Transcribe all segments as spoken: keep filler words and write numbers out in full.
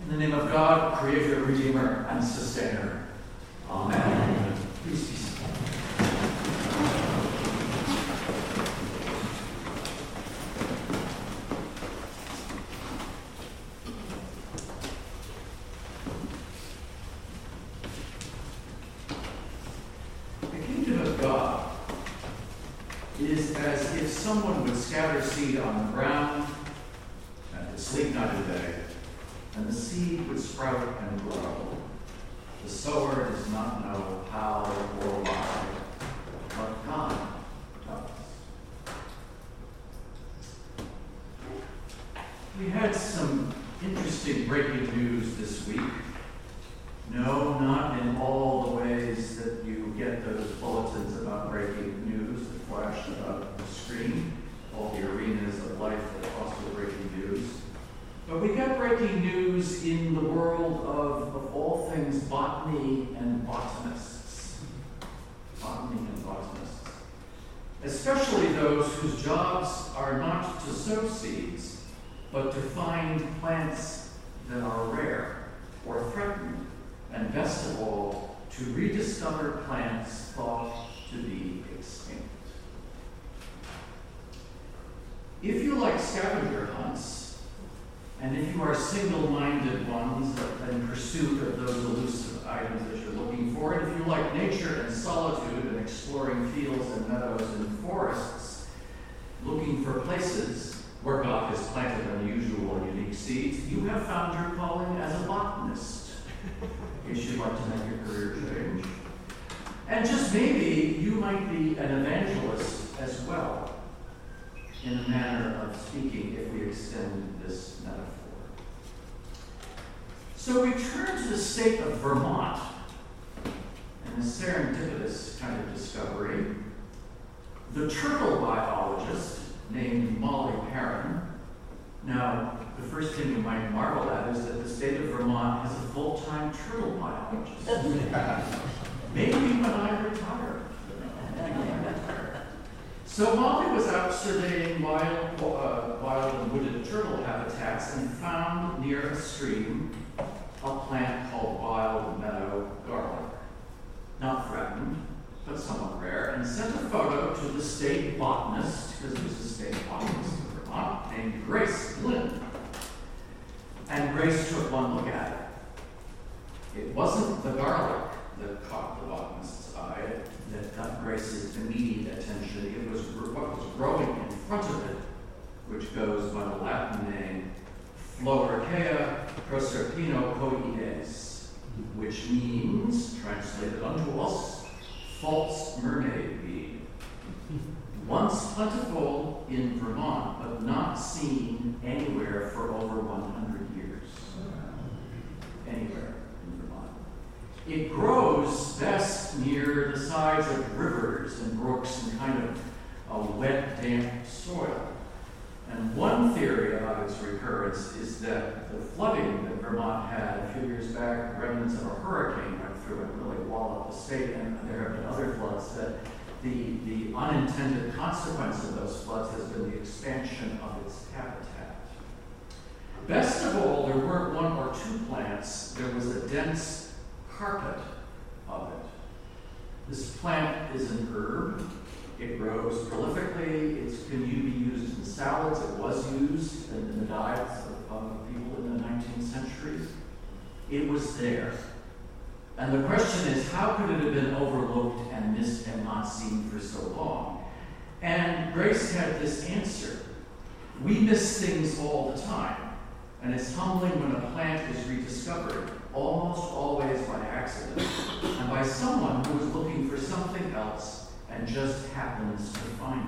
In the name of God, Creator, Redeemer, and Sustainer. Amen. Please be seated. The kingdom of God is as if someone would scatter seed on the ground and would sleep night and day, and the seed would sprout and grow. The sower does not know how or why, but God does. We had some interesting breaking news this week. No, not in all the ways that you get those bulletins about breaking news that flash about the screen, all the arenas of life that foster breaking news. But we got breaking news in the world of, of all things botany and botanists. Botany and botanists. Especially those whose jobs are not to sow seeds, but to find plants that are rare or threatened, and best of all, to rediscover plants thought to be extinct. If you like scavenger hunts, and if you are single-minded ones in pursuit of those elusive items that you're looking for, and if you like nature and solitude and exploring fields and meadows and forests, looking for places where God has planted unusual and unique seeds, you have found your calling as a botanist, in case you'd like to make a career change. And just maybe you might be an evangelist as well, in a manner of speaking, if we extend this metaphor. So we turn to the state of Vermont, and a serendipitous kind of discovery. The turtle biologist named Molly Perrin. Now, the first thing you might marvel at is that the state of Vermont has a full-time turtle biologist. Maybe when I retire. So Molly was out surveying wild, uh, wild and wooded turtle habitats and found near a stream a plant called wild meadow garlic. Not threatened, but somewhat rare, and sent a photo to the state botanist, because there's a state botanist in Vermont, named Grace Lynn. And Grace took one look at it. It wasn't the garlic that caught the botanist's eye that got Grace's immediate attention. It was what was growing in front of it, which goes by the Latin name Floraceae proserpinocoides, which means, translated unto us, false mermaid weed. Once plentiful in Vermont, but not seen anywhere for over one hundred years. Anywhere in Vermont. It grows best near the sides of rivers and brooks and kind of a wet, damp soil. And one theory about its recurrence is that the flooding that Vermont had a few years back, remnants of a hurricane went through and really walloped the state, and there have been other floods, that the, the unintended consequence of those floods has been the expansion of its habitat. Best of all, there weren't one or two plants, there was a dense carpet of it. This plant is an herb. It grows prolifically. It can be used in salads. It was used in the diets of, of people in the nineteenth century. It was there. And the question is, how could it have been overlooked and missed and not seen for so long? And Grace had this answer. We miss things all the time. And it's humbling when a plant is rediscovered, almost always by accident, and by someone who is looking for something else and just happens to find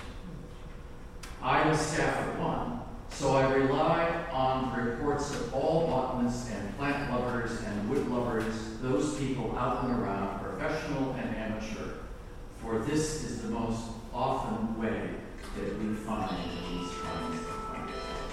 it. I'm a staff of one, so I rely on the reports of all botanists and plant lovers and wood lovers, those people out and around, professional and amateur, for this is the most often way that we find these kinds of plants.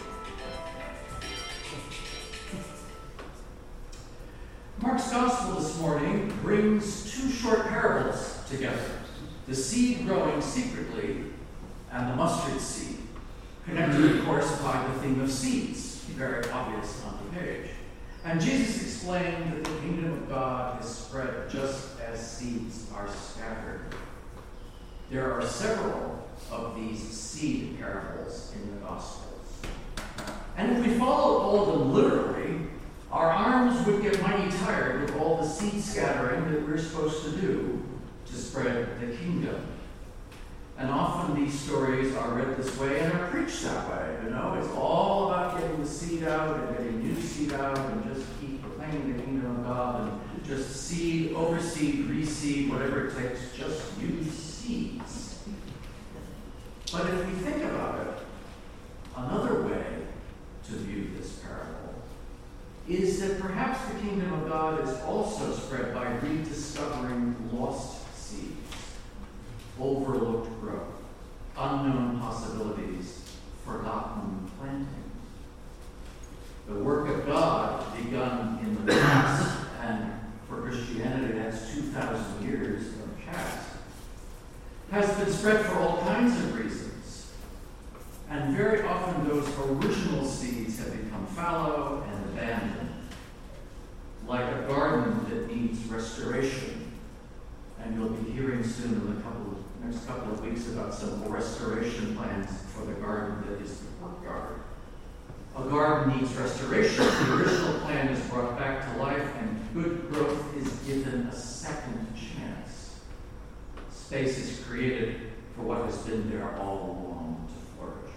Mark's gospel this morning brings two short parables together. The seed growing secretly and the mustard seed, connected, of course, by the theme of seeds, very obvious on the page. And Jesus explained that the kingdom of God is spread just as seeds are scattered. There are several of these seed parables in the Gospels. And if we followed all of them literally, our arms would get mighty tired with all the seed scattering that we're supposed to do to spread the kingdom. And often these stories are read this way and are preached that way. You know, it's all about getting the seed out and getting new seed out and just keep proclaiming the kingdom of God and just seed, overseed, reseed, whatever it takes, just use seeds. But if we think about it, another way to view this parable is that perhaps the kingdom of God is also spread by rediscovering lost seeds, overlooked growth, unknown possibilities, forgotten planting. The work of God begun in the past, and for Christianity that's two thousand years of past, has been spread for all kinds of reasons. And very often those original seeds have become fallow and abandoned, like a garden that needs restoration. And you'll be hearing soon in the couple of, next couple of weeks about some restoration plans for the garden that is the courtyard. A garden needs restoration. The original plan is brought back to life, and good growth is given a second chance. Space is created for what has been there all along to flourish.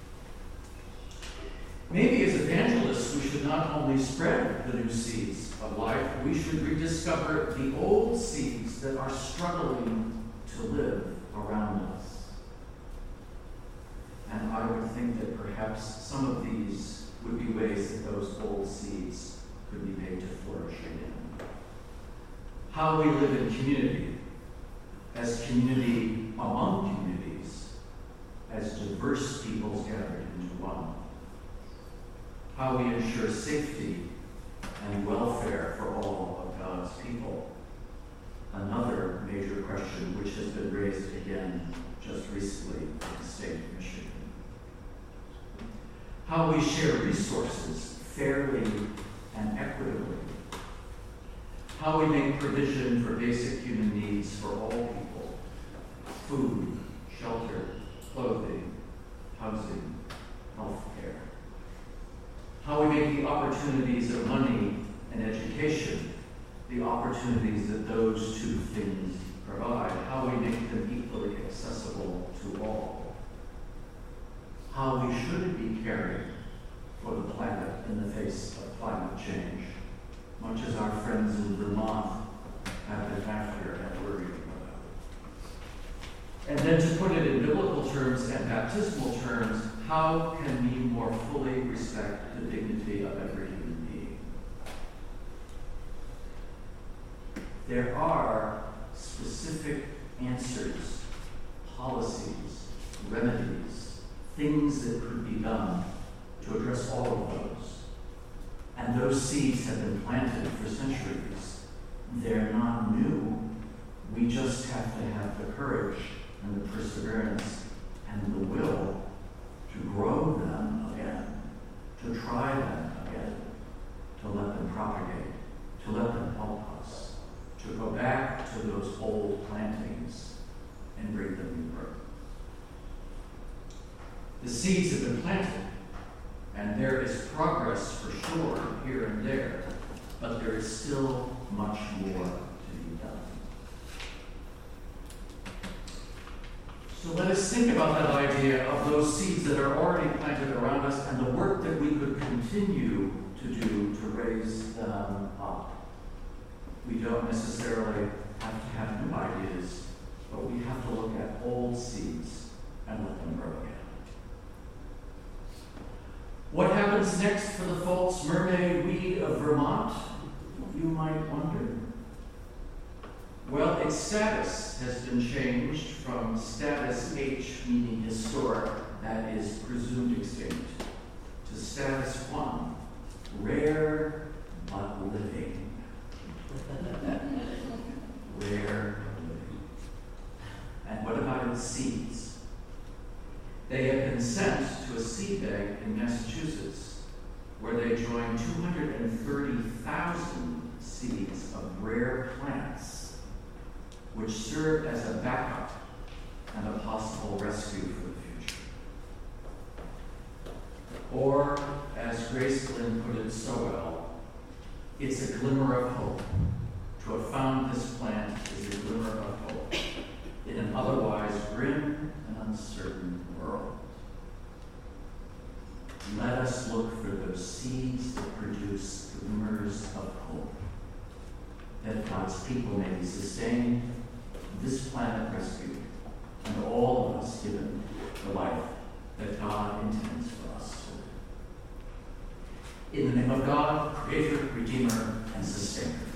Maybe as evangelists, we should not only spread the new seeds of life, we should rediscover the old seeds that are struggling to live around us. And I would think that perhaps some of these would be ways that those old seeds could be made to flourish again. How we live in community, as community among communities, as diverse peoples gathered into one. How we ensure safety and welfare for all of God's people. Another major question which has been raised again just recently in the state of Michigan. How we share resources fairly and equitably. How we make provision for basic human needs for all people. Food, shelter, clothing, housing, health care. How we make the opportunities of money and education the opportunities that those two things provide. How we make them equally accessible to all. How we should be caring for the planet in the face of climate change, much as our friends in Vermont have been after and worried about. And then to put it in biblical terms and baptismal terms, how can we more fully respect the dignity of every human being? There are specific answers, policies, remedies, things that could be done to address all of those. And those seeds have been planted for centuries. They're not new. We just have to have the courage and the perseverance and the will to grow them again, to try them again, to let them propagate, to let them help us, to go back to those old plantings and bring them new growth. The seeds have been planted, and there is progress for sure here and there, but there is still much more to be done. So let us think about that idea of those seeds that are already planted around us and the work that we could continue to do to raise them up. We don't necessarily have to have new ideas, but we have to look at old seeds and let them grow again. What happens next for the false mermaid weed of Vermont? You might wonder. Well, its status has been changed from status H, meaning historic, that is presumed extinct, to status one, rare but living. Rare but living. And what about its seeds? They have been sent to a seed bank in Massachusetts, where they join join two hundred thirty thousand seeds of rare plants, which serve as a backup and a possible rescue for the future. Or, as Grace Lynn put it so well, it's a glimmer of hope. To have found this plant is a glimmer of hope in an otherwise grim and uncertain world. Let us look for those seeds that produce glimmers of hope, that God's people may be sustained, this planet rescued, and all of us given the life that God intends for us to live. In the name of God, Creator, Redeemer, and Sustainer.